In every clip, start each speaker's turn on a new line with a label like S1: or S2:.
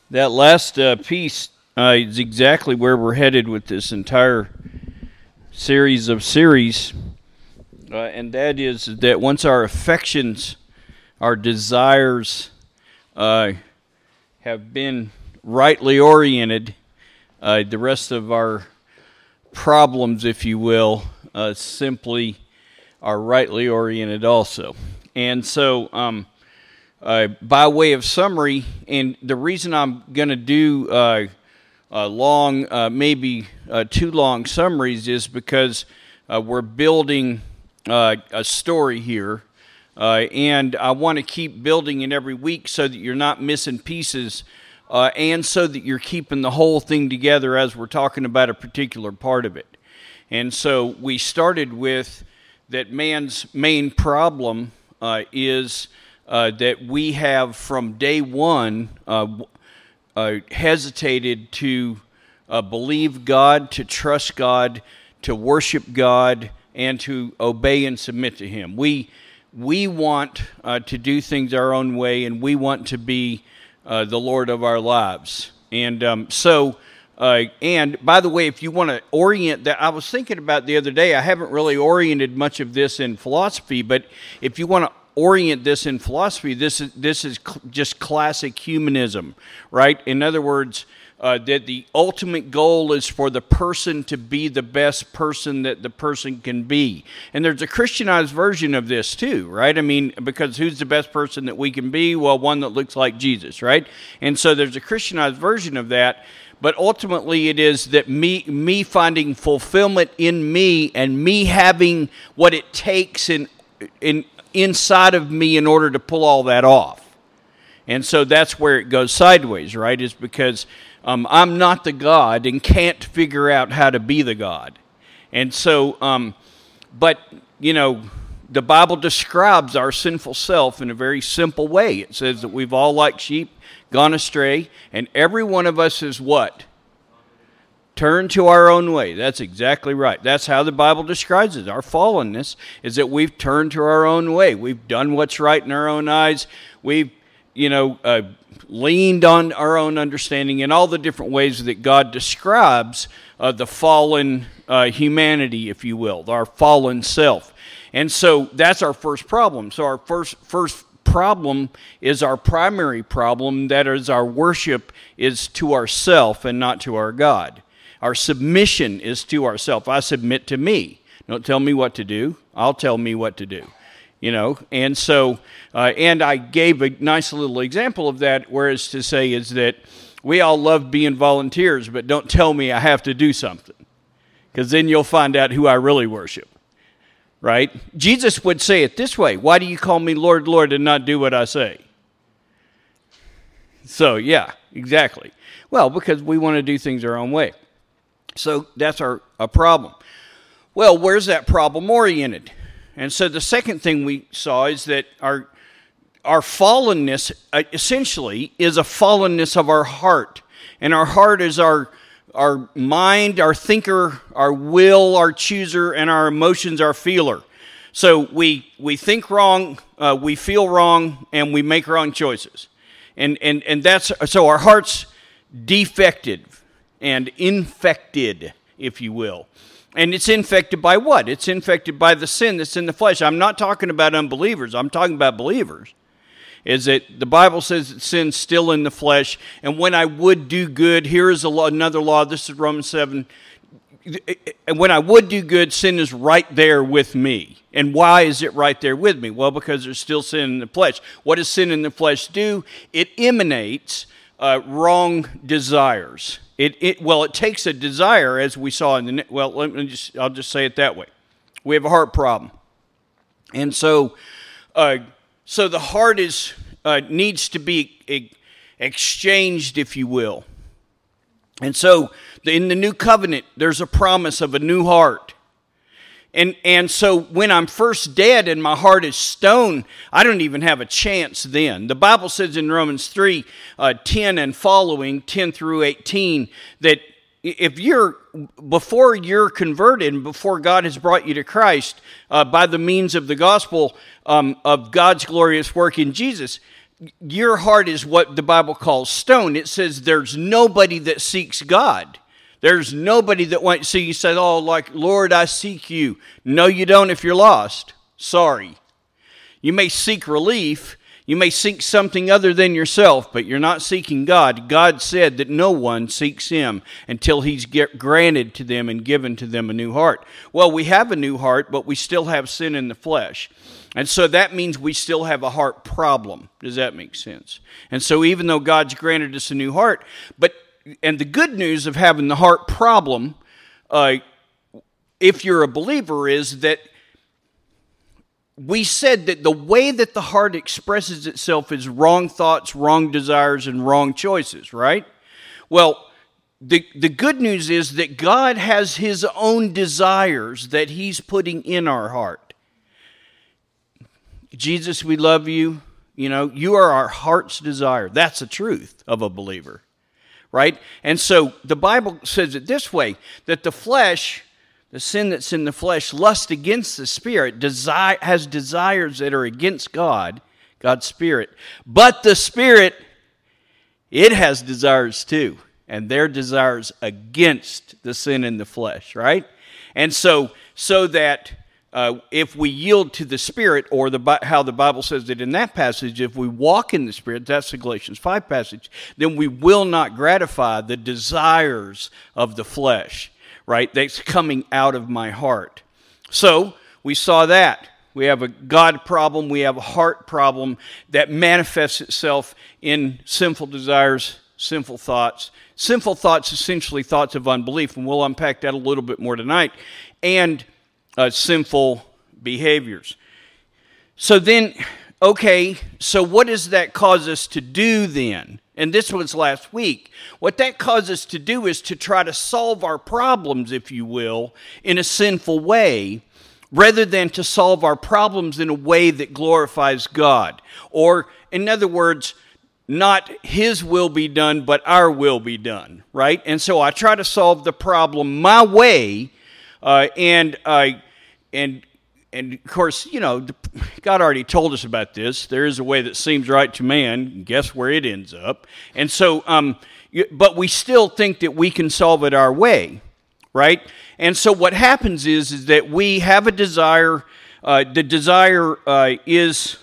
S1: That last piece is exactly where we're headed with this entire series of series, and that is that once our affections, our desires have been rightly oriented, the rest of our problems, if you will, simply are rightly oriented also. And so, by way of summary, and the reason I'm going to do long, maybe too long summaries is because we're building a story here, and I want to keep building it every week so that you're not missing pieces, and so that you're keeping the whole thing together as we're talking about a particular part of it. And so we started with that man's main problem is that we have from day one hesitated to believe God, to trust God, to worship God, and to obey and submit to Him. We want to do things our own way, and we want to be the Lord of our lives. And and by the way, if you want to orient that, I was thinking about the other day, I haven't really oriented much of this in philosophy, but if you want to orient this in philosophy, this is just classic humanism, right? In other words, that the ultimate goal is for the person to be the best person that the person can be. And there's a Christianized version of this too, right? I mean, because who's the best person that we can be? Well, one that looks like Jesus, right? And so there's a Christianized version of that. But ultimately, it is that me finding fulfillment in me and me having what it takes inside of me in order to pull all that off. And so that's where it goes sideways, right? Is because I'm not the God and can't figure out how to be the God. And so, but, you know, the Bible describes our sinful self in a very simple way. It says that we've all like sheep gone astray, and every one of us is what? Turned to our own way. That's exactly right. That's how the Bible describes it. Our fallenness is that we've turned to our own way. We've done what's right in our own eyes. We've, leaned on our own understanding in all the different ways that God describes the fallen humanity, if you will, our fallen self. And so that's our first problem. So our first problem is our primary problem, that is our worship is to ourself and not to our God. Our submission is to ourself. I submit to me. Don't tell me what to do. I'll tell me what to do. And so, and I gave a nice little example of that, whereas to say is that we all love being volunteers, but don't tell me I have to do something, because then you'll find out who I really worship, right? Jesus would say it this way: why do you call me Lord, Lord, and not do what I say? So, yeah, exactly. Well, because we want to do things our own way. So that's our problem. Well, where's that problem oriented? And so the second thing we saw is that our fallenness essentially is a fallenness of our heart. And our heart is our mind, our thinker, our will, our chooser, and our emotions, our feeler. So we think wrong, we feel wrong, and we make wrong choices. And that's so our heart's defected and infected, if you will. And it's infected by what? It's infected by the sin that's in the flesh. I'm not talking about unbelievers. I'm talking about believers. Is that the Bible says that sin's still in the flesh. And when I would do good, here is another law. This is Romans 7. And when I would do good, sin is right there with me. And why is it right there with me? Well, because there's still sin in the flesh. What does sin in the flesh do? It emanates wrong desires. It takes a desire, as we saw in the I'll just say it that way. We have a heart problem, and so the heart needs to be exchanged, if you will. And so in the new covenant, there's a promise of a new heart. And so when I'm first dead and my heart is stone, I don't even have a chance then. The Bible says in Romans 3, 10 and following, 10 through 18, that before you're converted and before God has brought you to Christ by the means of the gospel of God's glorious work in Jesus, your heart is what the Bible calls stone. It says there's nobody that seeks God. There's nobody that wants. So you say, oh, like, Lord, I seek you. No, you don't if you're lost. Sorry. You may seek relief. You may seek something other than yourself, but you're not seeking God. God said that no one seeks him until he's granted to them and given to them a new heart. Well, we have a new heart, but we still have sin in the flesh. And so that means we still have a heart problem. Does that make sense? And so even though God's granted us a new heart, and the good news of having the heart problem, if you're a believer, is that we said that the way that the heart expresses itself is wrong thoughts, wrong desires, and wrong choices, right? Well, the good news is that God has his own desires that he's putting in our heart. Jesus, we love you. You know, you are our heart's desire. That's the truth of a believer, right? And so the Bible says it this way, that the flesh, the sin that's in the flesh, lusts against the Spirit, has desires that are against God, God's Spirit. But the Spirit, it has desires too, and their desires against the sin in the flesh, right? And so that if we yield to the Spirit, or how the Bible says it in that passage, if we walk in the Spirit, that's the Galatians 5 passage, then we will not gratify the desires of the flesh. Right? That's coming out of my heart. So, we saw that. We have a God problem. We have a heart problem that manifests itself in sinful desires, sinful thoughts. Sinful thoughts, essentially thoughts of unbelief, and we'll unpack that a little bit more tonight, and sinful behaviors. So then, okay, so what does that cause us to do then? And this was last week. What that causes us to do is to try to solve our problems, if you will, in a sinful way, rather than to solve our problems in a way that glorifies God. Or, in other words, not his will be done, but our will be done, right? And so I try to solve the problem my way, and of course, you know, God already told us about this. There is a way that seems right to man. Guess where it ends up? And so, but we still think that we can solve it our way, right? And so what happens is that we have a desire. The desire is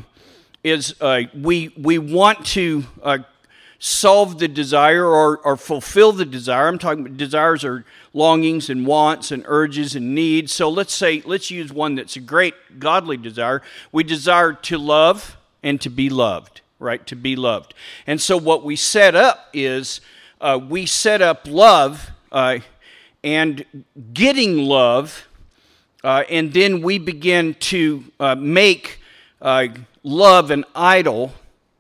S1: we want to solve the desire or fulfill the desire. I'm talking about desires are longings and wants and urges and needs. So let's use one that's a great godly desire. We desire to love and to be loved, right? To be loved. And so what we set up is we set up love and getting love, and then we begin to make love an idol.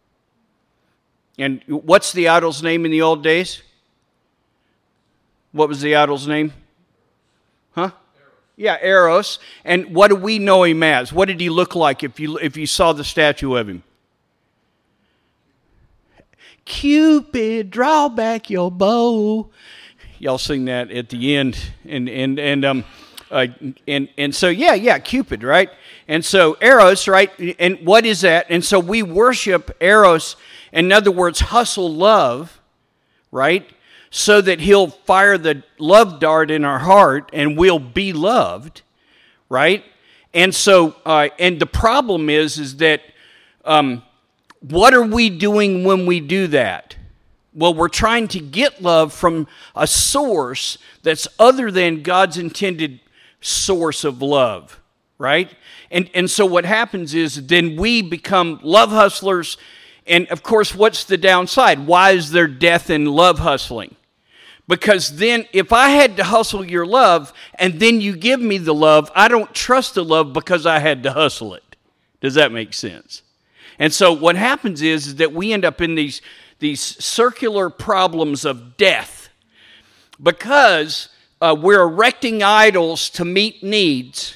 S1: And what's the idol's name in the old days? What was the idol's name? Huh? Eros. Yeah, Eros. And what do we know him as? What did he look like if you saw the statue of him? Cupid, draw back your bow. Y'all sing that at the end, and so yeah, Cupid, right? And so Eros, right? And what is that? And so we worship Eros. In other words, hustle love, right? So that he'll fire the love dart in our heart and we'll be loved, right? And so, and the problem is that what are we doing when we do that? Well, we're trying to get love from a source that's other than God's intended source of love, right? And so what happens is then we become love hustlers. And of course, what's the downside? Why is there death in love hustling? Because then if I had to hustle your love and then you give me the love, I don't trust the love because I had to hustle it. Does that make sense? And so what happens is that we end up in these circular problems of death because we're erecting idols to meet needs.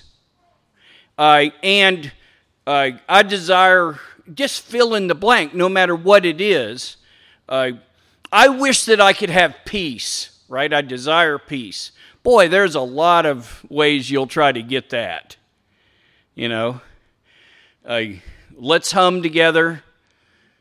S1: And I desire, just fill in the blank, no matter what it is. I wish that I could have peace, right? I desire peace. Boy, there's a lot of ways you'll try to get that. You know, let's hum together.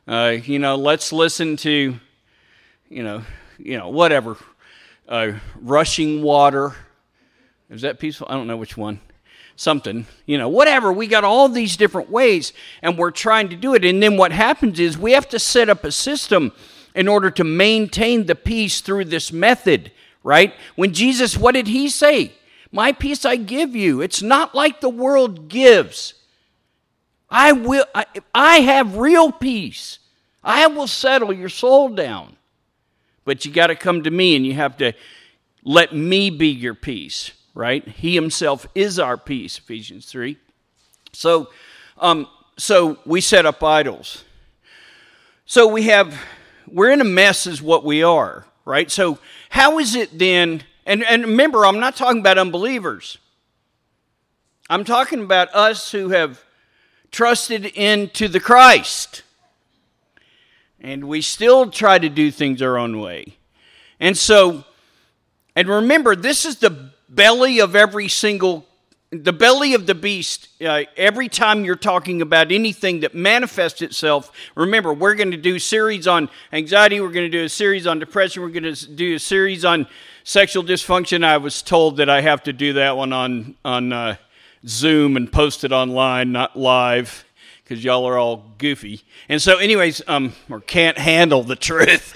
S1: Let's listen to, whatever. Rushing Water. Is that peaceful? I don't know which one. Something, whatever. We got all these different ways, and we're trying to do it. And then what happens is we have to set up a system in order to maintain the peace through this method, right? When Jesus, what did he say? My peace I give you. It's not like the world gives. I have real peace. I will settle your soul down. But you got to come to me, and you have to let me be your peace, right? He himself is our peace, Ephesians 3. So we set up idols. So we're in a mess is what we are, right? So how is it then, and remember, I'm not talking about unbelievers. I'm talking about us who have trusted into the Christ. And we still try to do things our own way. And remember, this is the belly of the belly of the beast. Every time you're talking about anything that manifests itself, remember, we're going to do a series on anxiety. We're going to do a series on depression. We're going to do a series on sexual dysfunction. I was told that I have to do that one on Zoom and post it online, not live, because y'all are all goofy. And so anyways, or can't handle the truth.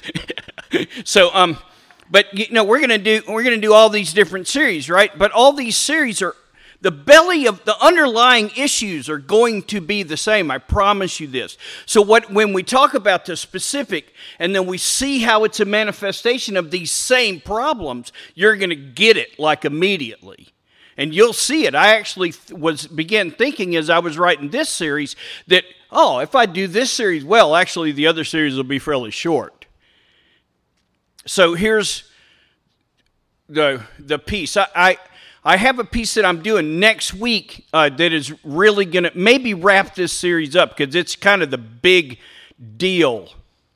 S1: But we're going to do all these different series, right? But all these series are, the belly of the underlying issues are going to be the same. I promise you this. So when we talk about the specific and then we see how it's a manifestation of these same problems, you're going to get it like immediately. And you'll see it. I actually began thinking as I was writing this series that, if I do this series well, actually the other series will be fairly short. So here's the piece. I have a piece that I'm doing next week that is really going to maybe wrap this series up because it's kind of the big deal.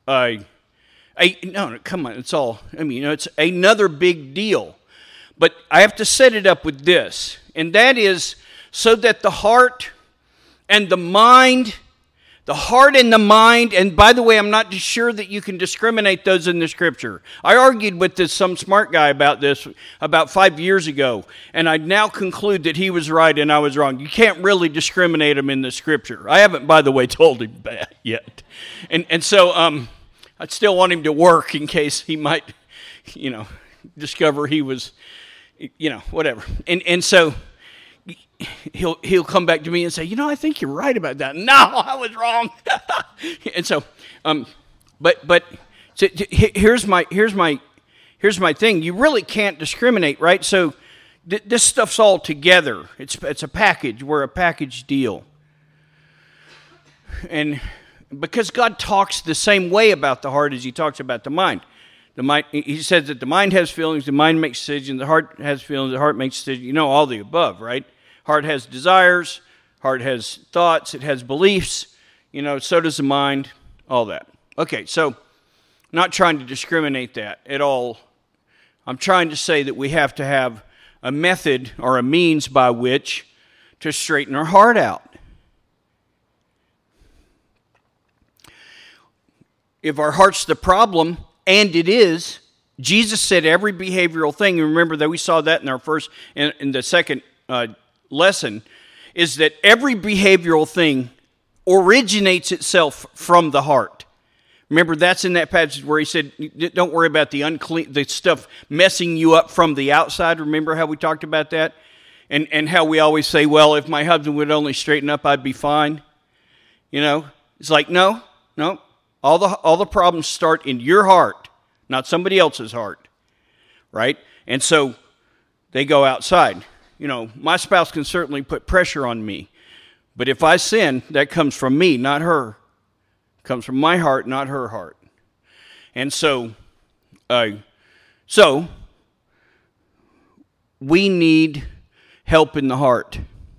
S1: No, come on. It's another big deal. But I have to set it up with this, and that is so that the heart and the mind, and by the way, I'm not sure that you can discriminate those in the Scripture. I argued with some smart guy about this about 5 years ago, and I now conclude that he was right and I was wrong. You can't really discriminate them in the Scripture. I haven't, by the way, told him that yet. And so I still want him to work in case he might, discover he was, whatever. And so he'll come back to me and say, I think you're right about that. No, I was wrong. And so, so here's my thing. You really can't discriminate, right? So this stuff's all together. It's a package. We're a package deal. And because God talks the same way about the heart as he talks about the mind. The mind, he says that the mind has feelings, the mind makes decisions, the heart has feelings, the heart makes decisions. All the above, right? Heart has desires, heart has thoughts, it has beliefs, so does the mind, all that. Okay, so not trying to discriminate that at all. I'm trying to say that we have to have a method or a means by which to straighten our heart out. If our heart's the problem, and it is, Jesus said every behavioral thing, and remember that we saw that in the second lesson, is that every behavioral thing originates itself from the heart. Remember, that's in that passage where he said, don't worry about the stuff messing you up from the outside. Remember how we talked about that? And how we always say, well, if my husband would only straighten up, I'd be fine. It's like, no. All the problems start in your heart, not somebody else's heart, right? And so they go outside. My spouse can certainly put pressure on me, but if I sin, that comes from me, not her. It comes from my heart, not her heart. And so we need help in the heart.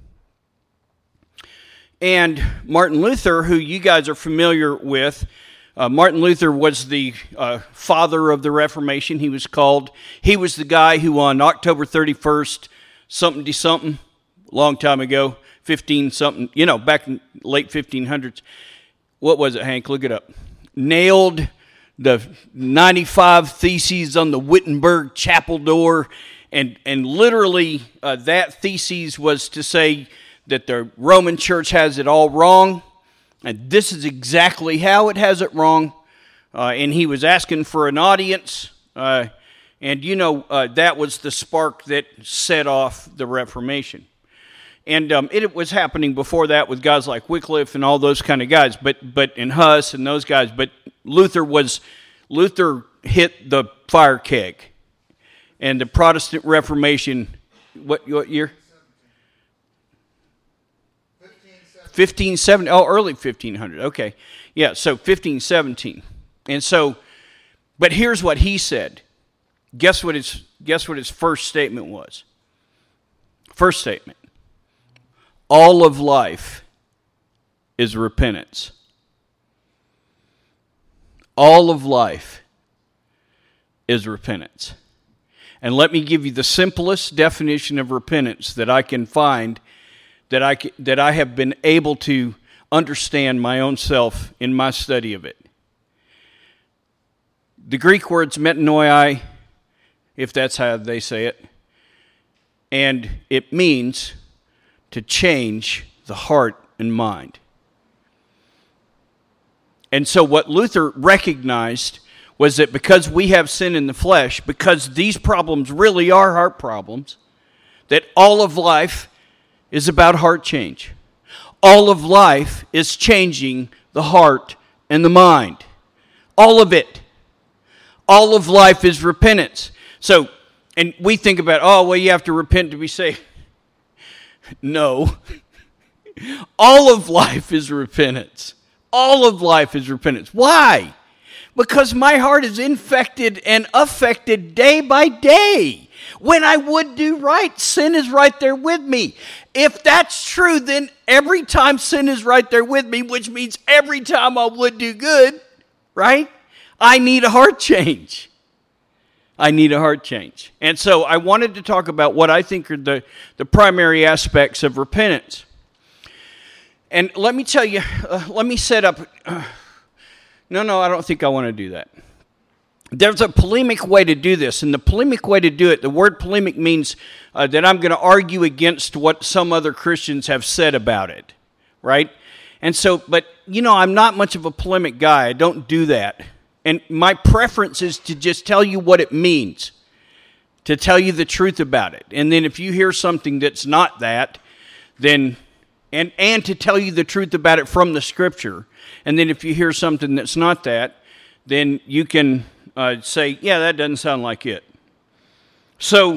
S1: And Martin Luther, who you guys are familiar with, Martin Luther was the father of the Reformation, he was called. He was the guy who on October 31st, something, long time ago, 15-something, back in late 1500s, what was it, Hank? Look it up. Nailed the 95 Theses on the Wittenberg chapel door, and literally that thesis was to say that the Roman Church has it all wrong, and this is exactly how it has it wrong. And he was asking for an audience, and that was the spark that set off the Reformation. And it was happening before that with guys like Wycliffe and all those kind of guys, but and Huss and those guys. But Luther hit the fire keg, and the Protestant Reformation. What year? 1570. Oh, early 1500. Okay, yeah. So 1517, and so, but here's what he said. Guess what his first statement was? First statement. All of life is repentance. All of life is repentance. And let me give you the simplest definition of repentance that I can find, that I have been able to understand my own self in my study of it. The Greek word's metanoia, if that's how they say it, and it means to change the heart and mind. And so what Luther recognized was that because we have sin in the flesh, because these problems really are heart problems, that all of life is about heart change. All of life is changing the heart and the mind. All of it. All of life is repentance. So, and we think about, oh, well, you have to repent to be saved. No. All of life is repentance. All of life is repentance. Why? Because my heart is infected and affected day by day. When I would do right, sin is right there with me. If that's true, then every time sin is right there with me, which means every time I would do good, right? I need a heart change. I need a heart change. And so I wanted to talk about what I think are the primary aspects of repentance. And let me tell you, let me set up... No, I don't think I want to do that. There's a polemic way to do this, and the polemic way to do it, the word polemic means that I'm going to argue against what some other Christians have said about it, right? And so, but, I'm not much of a polemic guy. I don't do that. And my preference is to just tell you what it means, to tell you the truth about it. And then if you hear something that's not that, then, and to tell you the truth about it from the Scripture. And then if you hear something that's not that, then you can say, yeah, that doesn't sound like it. So,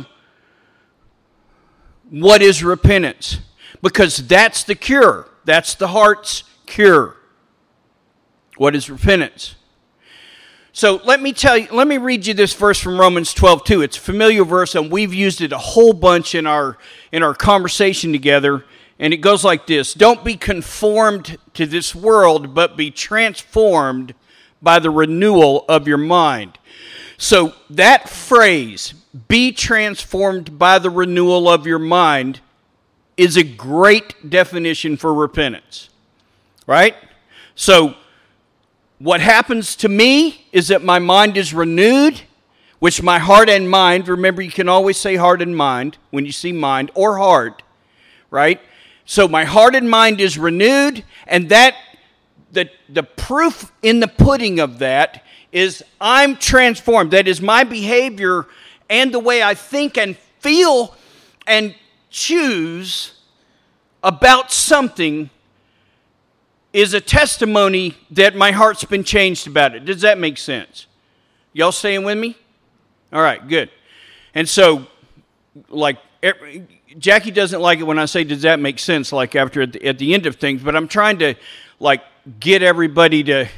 S1: what is repentance? Because that's the cure. That's the heart's cure. What is repentance? So let me read you this verse from Romans 12:2. It's a familiar verse, and we've used it a whole bunch in our conversation together. And it goes like this: don't be conformed to this world, but be transformed by the renewal of your mind. So that phrase, be transformed by the renewal of your mind, is a great definition for repentance. Right? So what happens to me is that my mind is renewed, which my heart and mind, remember you can always say heart and mind when you see mind, or heart, right? So my heart and mind is renewed, and that the proof in the pudding of that is I'm transformed. That is, my behavior and the way I think and feel and choose about something is a testimony that my heart's been changed about it. Does that make sense? Y'all staying with me? All right, good. And so, like, Jackie doesn't like it when I say, does that make sense, like after at the end of things, but I'm trying to, like, get everybody to,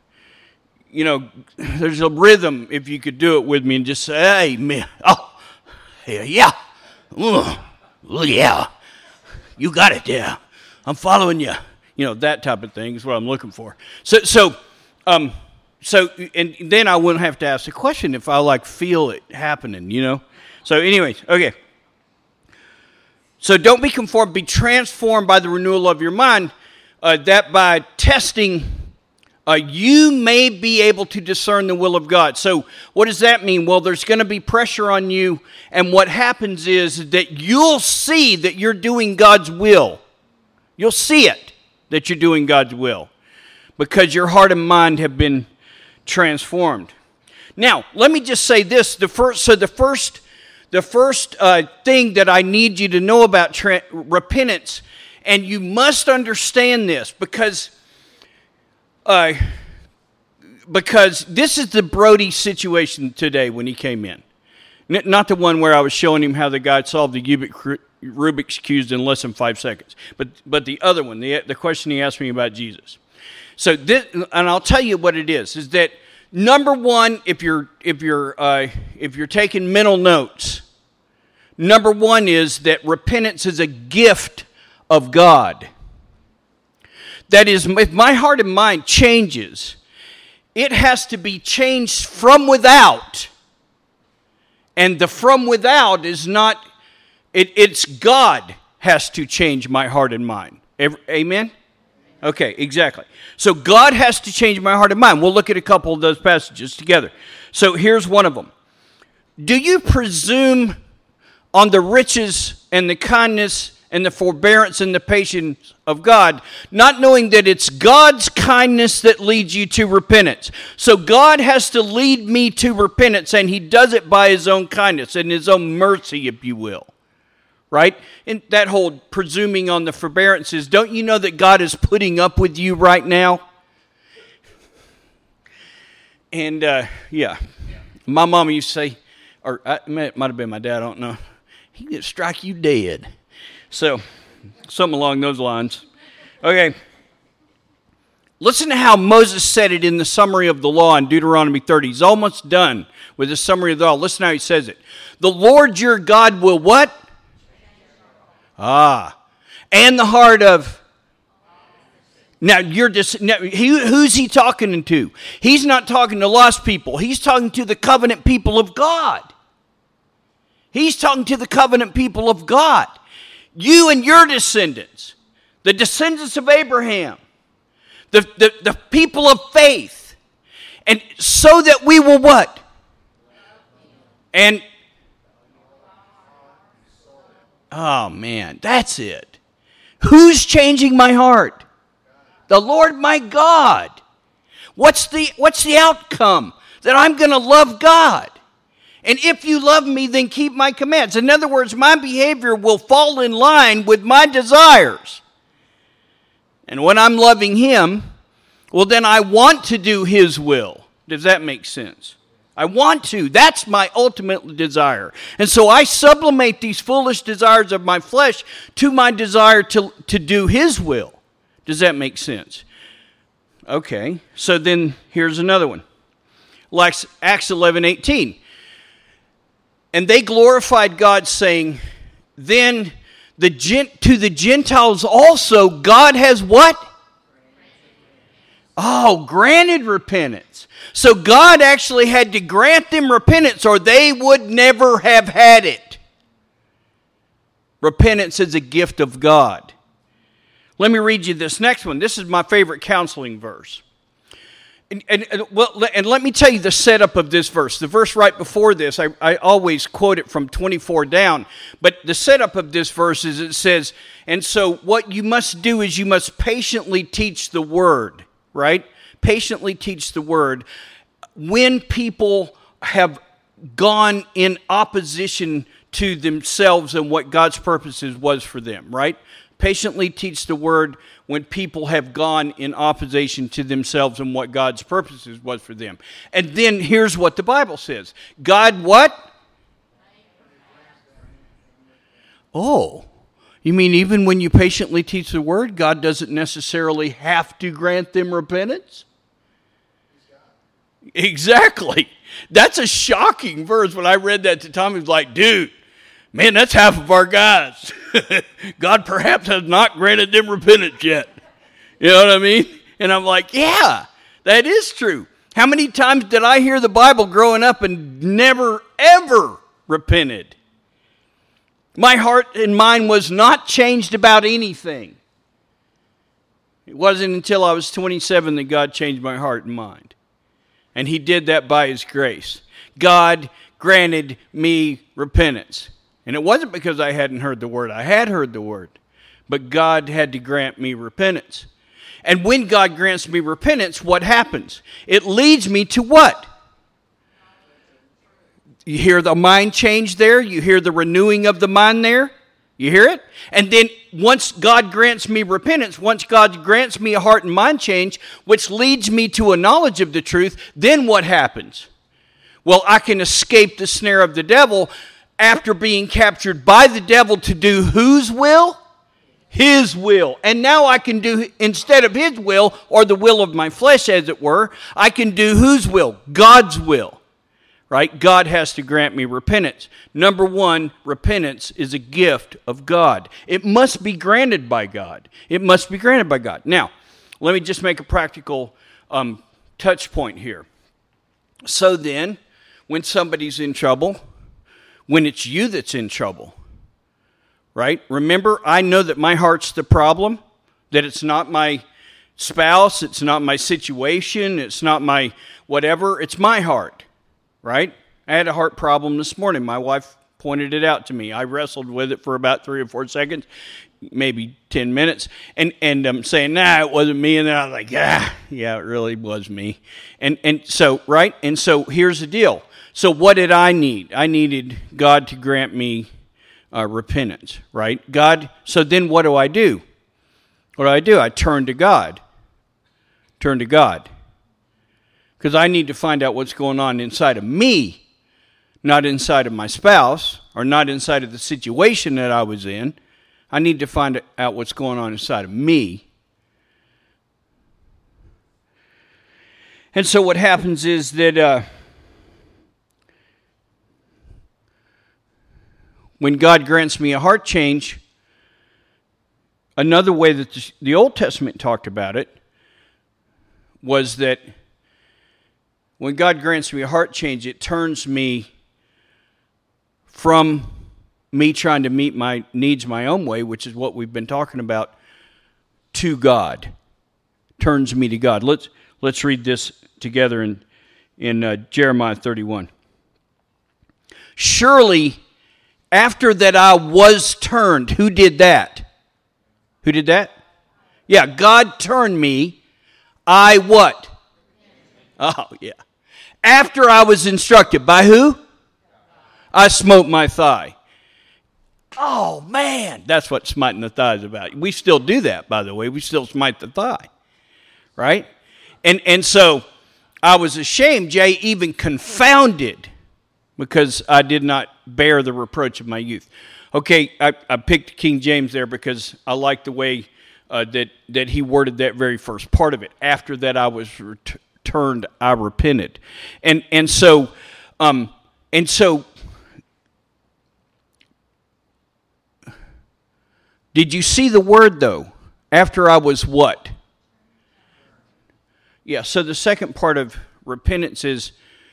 S1: there's a rhythm if you could do it with me and just say, hey, man, oh, yeah, yeah, you got it, yeah, I'm following you. That type of thing is what I'm looking for. So, and then I wouldn't have to ask the question if I feel it happening, So anyways, okay. So don't be conformed, be transformed by the renewal of your mind, that by testing you may be able to discern the will of God. So what does that mean? Well, there's going to be pressure on you, and what happens is that you'll see that you're doing God's will. You'll see it, that you're doing God's will, because your heart and mind have been transformed. Now, let me just say this. The first thing that I need you to know about repentance, and you must understand this, because this is the Brody situation today when he came in. Not the one where I was showing him how the guy solved the Rubik's Cube in less than 5 seconds, but the other one, the question he asked me about Jesus. So this, and I'll tell you what it is that number one, if you're taking mental notes, number one is that repentance is a gift of God. That is, if my heart and mind changes, it has to be changed from without. And the from without is not, it's God has to change my heart and mind. Amen? Okay, exactly. So God has to change my heart and mind. We'll look at a couple of those passages together. So here's one of them. Do you presume on the riches and the kindness and the forbearance and the patience of God, not knowing that it's God's kindness that leads you to repentance? So God has to lead me to repentance, and he does it by his own kindness and his own mercy, if you will. Right? And that whole presuming on the forbearances, don't you know that God is putting up with you right now? And, my mama used to say, or it might have been my dad, I don't know, he could strike you dead. So, something along those lines. Okay. Listen to how Moses said it in the summary of the law in Deuteronomy 30. He's almost done with the summary of the law. Listen how he says it. The Lord your God will what? And the heart of... Now, who's he talking to? He's not talking to lost people. He's talking to the covenant people of God. He's talking to the covenant people of God. You and your descendants, the descendants of Abraham, the people of faith, and so that we will what? And, oh man, that's it. Who's changing my heart? The Lord my God. What's the outcome? That I'm going to love God. And if you love me, then keep my commands. In other words, my behavior will fall in line with my desires. And when I'm loving him, well, then I want to do his will. Does that make sense? I want to. That's my ultimate desire. And so I sublimate these foolish desires of my flesh to my desire to do his will. Does that make sense? Okay, so then here's another one. Like Acts 11:18. And they glorified God, saying, then to the Gentiles also God has what? Granted repentance. So God actually had to grant them repentance, or they would never have had it. Repentance is a gift of God. Let me read you this next one. This is my favorite counseling verse. And let me tell you the setup of this verse. The verse right before this, I always quote it from 24 down. But the setup of this verse is it says, and so what you must do is you must patiently teach the word, right? Patiently teach the word. When people have gone in opposition to themselves and what God's purposes was for them, right? Patiently teach the word when people have gone in opposition to themselves and what God's purposes was for them. And then here's what the Bible says. God what? Oh, you mean even when you patiently teach the word, God doesn't necessarily have to grant them repentance? Exactly. That's a shocking verse. When I read that to Tom, he was like, dude, man, that's half of our guys. God perhaps has not granted them repentance yet. You know what I mean? And I'm like, yeah, that is true. How many times did I hear the Bible growing up and never, ever repented? My heart and mind was not changed about anything. It wasn't until I was 27 that God changed my heart and mind. And he did that by his grace. God granted me repentance. And it wasn't because I hadn't heard the word. I had heard the word. But God had to grant me repentance. And when God grants me repentance, what happens? It leads me to what? You hear the mind change there? You hear the renewing of the mind there? You hear it? And then once God grants me repentance, once God grants me a heart and mind change, which leads me to a knowledge of the truth, then what happens? Well, I can escape the snare of the devil after being captured by the devil to do whose will? His will. And now I can do, instead of his will, or the will of my flesh as it were, I can do whose will? God's will. Right? God has to grant me repentance. Number one, repentance is a gift of God. It must be granted by God. It must be granted by God. Now, let me just make a practical touch point here. So then, when somebody's in trouble, when it's you that's in trouble, right? Remember, I know that my heart's the problem, that it's not my spouse, it's not my situation, it's not my whatever, it's my heart. Right? I had a heart problem this morning. My wife pointed it out to me. I wrestled with it for about 3 or 4 seconds, maybe 10 minutes, and I'm saying, nah, it wasn't me. And then I was like, yeah, it really was me. And so, right? And so here's the deal. So what did I need? I needed God to grant me repentance, right? God, so then what do? What do? I turn to God. Turn to God. Because I need to find out what's going on inside of me, not inside of my spouse, or not inside of the situation that I was in. I need to find out what's going on inside of me. And so what happens is that when God grants me a heart change, another way that the Old Testament talked about it was that when God grants me a heart change, it turns me from me trying to meet my needs my own way, which is what we've been talking about, to God. Turns me to God. Let's read this together in Jeremiah 31. Surely, after that I was turned, who did that? Who did that? Yeah, God turned me. I what? Oh, yeah. After I was instructed, by who? I smote my thigh. Oh, man. That's what smiting the thigh is about. We still do that, by the way. We still smite the thigh. Right? And so I was ashamed, Jay, even confounded, because I did not bear the reproach of my youth. Okay, I picked King James there because I like the way that he worded that very first part of it. After that I was turned, I repented. And so did you see the word though? After I was what? Yeah, so the second part of repentance is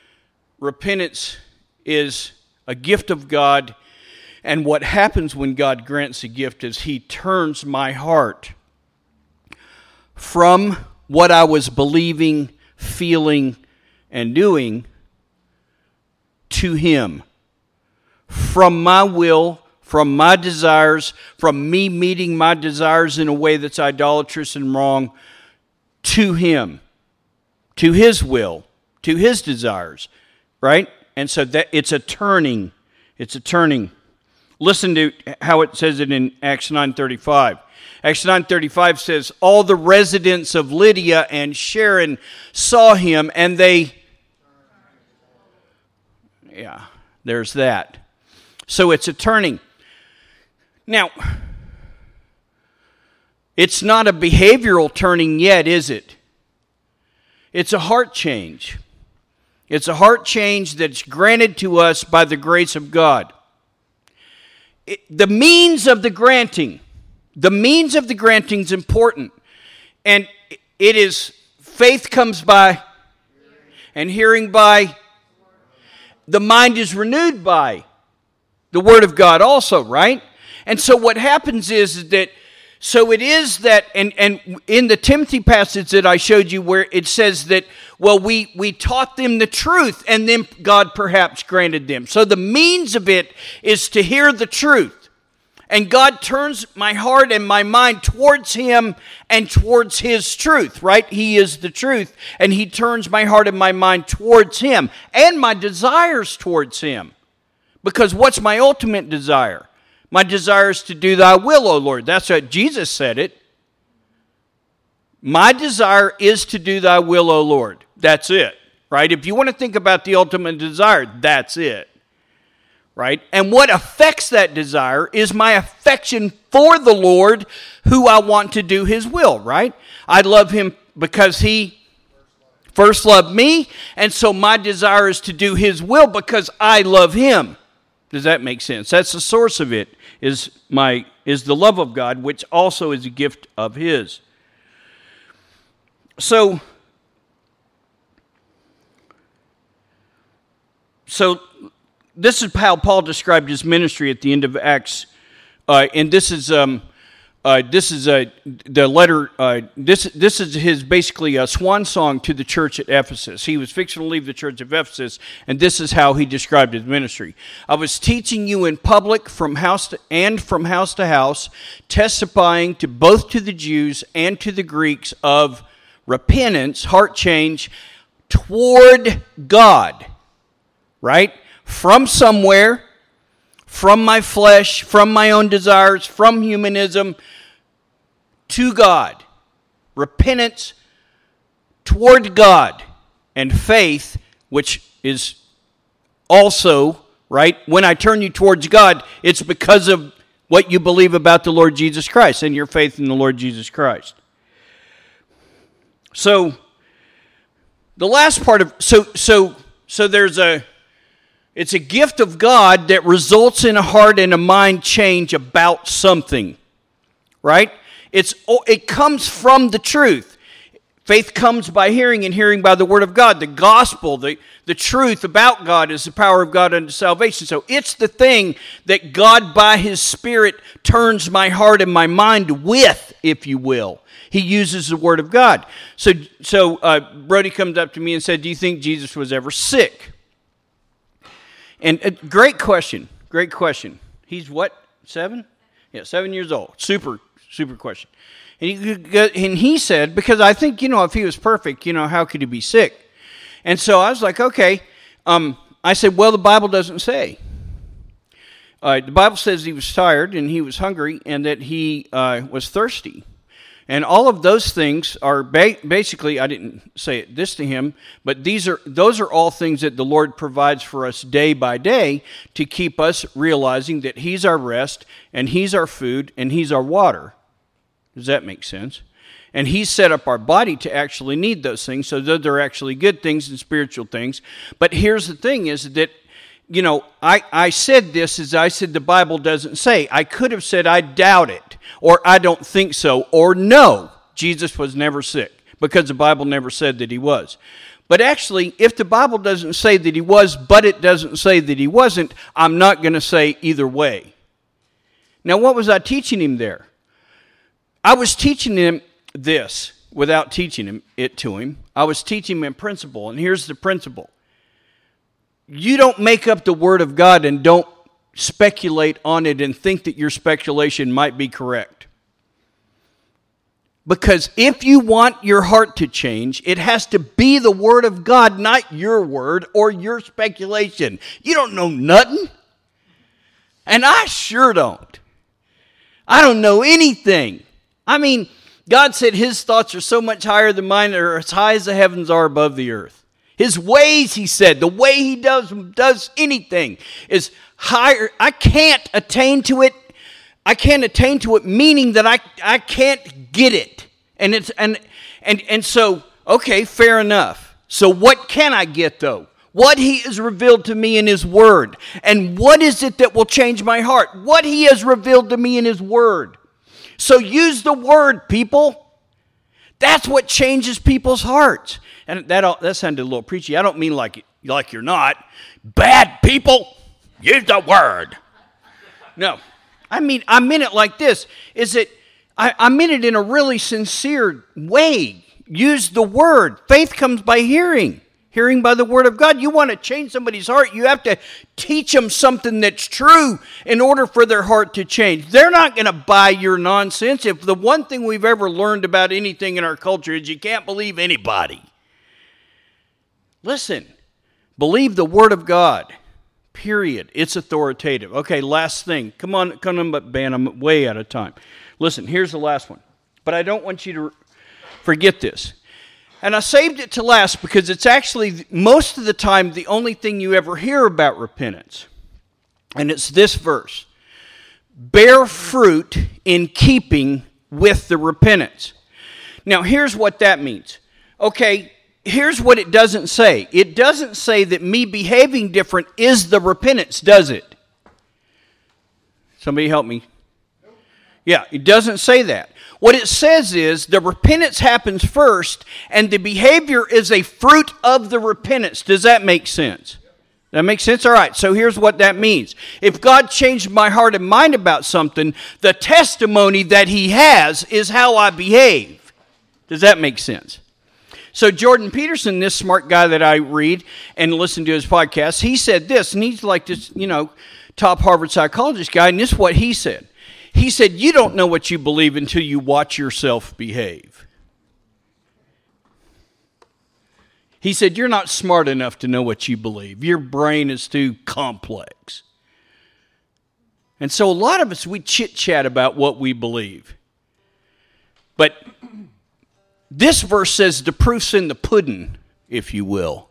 S1: a gift of God, and what happens when God grants a gift is he turns my heart from what I was believing, feeling, and doing to him. From my will, from my desires, from me meeting my desires in a way that's idolatrous and wrong, to him, to his will, to his desires, right? And so that it's a turning. Listen to how it says it in Acts 9:35. Acts 9:35 says, all the residents of Lydia and Sharon saw him, and they... Yeah, there's that. So it's a turning. Now, it's not a behavioral turning yet, is it? It's a heart change. It's a heart change that's granted to us by the grace of God. The means of the granting is important. And it is, faith comes by, and hearing by, the mind is renewed by the Word of God also, right? And so what happens is that So it is that, and in the Timothy passage that I showed you where it says that, well, we taught them the truth, and then God perhaps granted them. So the means of it is to hear the truth. And God turns my heart and my mind towards Him and towards His truth, right? He is the truth, and He turns my heart and my mind towards Him and my desires towards Him. Because what's my ultimate desire? My desire is to do Thy will, O Lord. That's what Jesus said it. My desire is to do Thy will, O Lord. That's it, right? If you want to think about the ultimate desire, that's it. Right? And what affects that desire is my affection for the Lord, who I want to do His will, right? I love Him because He first loved me, and so my desire is to do His will because I love Him. Does that make sense? That's the source of it, is the love of God, which also is a gift of His. So this is how Paul described his ministry at the end of Acts, and this is the letter. This is his basically a swan song to the church at Ephesus. He was fixing to leave the church of Ephesus, and this is how he described his ministry. I was teaching you in public from house to house, testifying to both to the Jews and to the Greeks of repentance, heart change toward God. Right? From somewhere, from my flesh, from my own desires, from humanism, to God. Repentance toward God. And faith, which is also, right, when I turn you towards God, it's because of what you believe about the Lord Jesus Christ and your faith in the Lord Jesus Christ. So, the last part of, so there's it's a gift of God that results in a heart and a mind change about something, right? It comes from the truth. Faith comes by hearing, and hearing by the word of God. The gospel, the truth about God is the power of God unto salvation. So it's the thing that God by His Spirit turns my heart and my mind with, if you will. He uses the word of God. So Brody comes up to me and said, do you think Jesus was ever sick? And great question. He's what, 7? Yeah, 7 years old. Super question. And he said, because I think, if he was perfect, how could he be sick? And so I was like, okay. I said, well, the Bible doesn't say. The Bible says he was tired and he was hungry and that he was thirsty. And all of those things are basically, I didn't say this to him, but those are all things that the Lord provides for us day by day to keep us realizing that He's our rest and He's our food and He's our water. Does that make sense? And He's set up our body to actually need those things, so that they're actually good things and spiritual things. But here's the thing is that, I said this as I said the Bible doesn't say. I could have said I doubt it, or I don't think so, or no, Jesus was never sick, because the Bible never said that He was. But actually, if the Bible doesn't say that He was, but it doesn't say that He wasn't, I'm not going to say either way. Now, what was I teaching him there? I was teaching him this without teaching it to him. I was teaching him in principle, and here's the principle. You don't make up the Word of God and don't speculate on it and think that your speculation might be correct. Because if you want your heart to change, it has to be the Word of God, not your word or your speculation. You don't know nothing. And I sure don't. I don't know anything. I mean, God said His thoughts are so much higher than mine, or as high as the heavens are above the earth. His ways, He said, the way He does anything is higher. I can't attain to it. I can't attain to it, meaning that I can't get it. And so, okay, fair enough. So what can I get, though? What He has revealed to me in His Word. And what is it that will change my heart? What He has revealed to me in His Word. So use the Word, people. That's what changes people's hearts. And that sounded a little preachy. I don't mean like you're not. Bad people, use the Word. No. I mean it like this. Is that I meant it in a really sincere way. Use the word. Faith comes by hearing. Hearing by the word of God. You want to change somebody's heart, you have to teach them something that's true in order for their heart to change. They're not going to buy your nonsense. If the one thing we've ever learned about anything in our culture is you can't believe anybody. Listen, believe the word of God. Period. It's authoritative. Okay, last thing. Come on, Ben, I'm way out of time. Listen, here's the last one. But I don't want you to forget this. And I saved it to last because it's actually, most of the time, the only thing you ever hear about repentance. And it's this verse. Bear fruit in keeping with the repentance. Now, here's what that means. Okay, here's what it doesn't say. It doesn't say that me behaving different is the repentance, does it? Somebody help me. Yeah, it doesn't say that. What it says is the repentance happens first, and the behavior is a fruit of the repentance. Does that make sense? That makes sense? All right, so here's what that means. If God changed my heart and mind about something, the testimony that He has is how I behave. Does that make sense? So Jordan Peterson, this smart guy that I read and listen to his podcast, he said this, and he's like this, top Harvard psychologist guy, and this is what he said. He said, you don't know what you believe until you watch yourself behave. He said, you're not smart enough to know what you believe. Your brain is too complex. And so a lot of us, we chit-chat about what we believe. But this verse says the proof's in the pudding, if you will.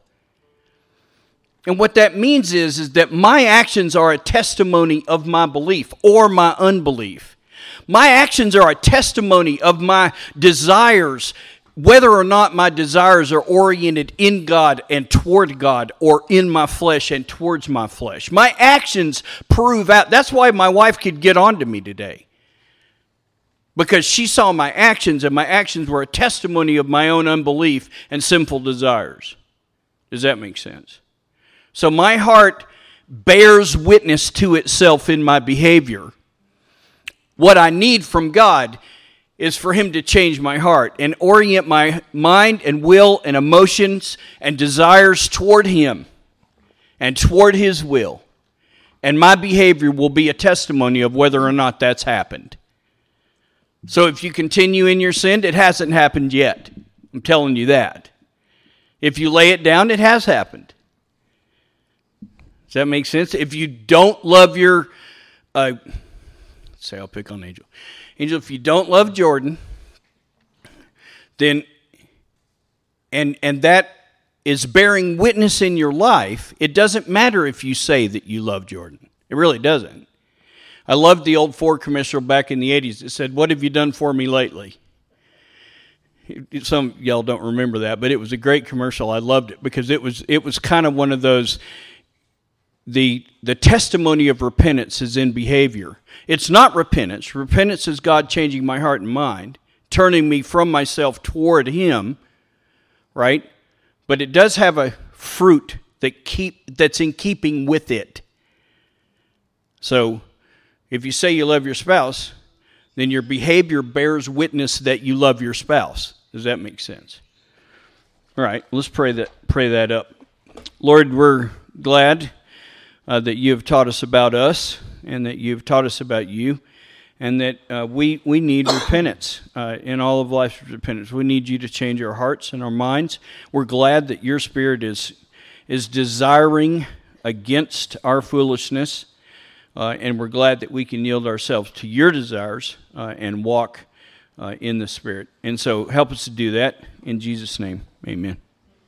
S1: And what that means is that my actions are a testimony of my belief or my unbelief. My actions are a testimony of my desires, whether or not my desires are oriented in God and toward God or in my flesh and towards my flesh. My actions prove out. That's why my wife could get on to me today. Because she saw my actions, and my actions were a testimony of my own unbelief and sinful desires. Does that make sense? So my heart bears witness to itself in my behavior. What I need from God is for Him to change my heart and orient my mind and will and emotions and desires toward Him and toward His will. And my behavior will be a testimony of whether or not that's happened. So if you continue in your sin, it hasn't happened yet. I'm telling you that. If you lay it down, it has happened. Does that make sense? If you don't love your, say I'll pick on Angel. Angel, if you don't love Jordan, then, and that is bearing witness in your life, it doesn't matter if you say that you love Jordan. It really doesn't. I loved the old Ford commercial back in the 80s. It said, what have you done for me lately? Some of y'all don't remember that, but it was a great commercial. I loved it because it was kind of one of those. The testimony of repentance is in behavior. It's not repentance. Repentance is God changing my heart and mind, turning me from myself toward Him, right? But it does have a fruit that's in keeping with it. So, if you say you love your spouse, then your behavior bears witness that you love your spouse. Does that make sense? All right, let's pray that up. Lord, we're glad that you have taught us about us and that you've taught us about you and that we need repentance in all of life's repentance. We need you to change our hearts and our minds. We're glad that your Spirit is desiring against our foolishness, and we're glad that we can yield ourselves to your desires and walk in the Spirit. And so help us to do that. In Jesus' name, amen.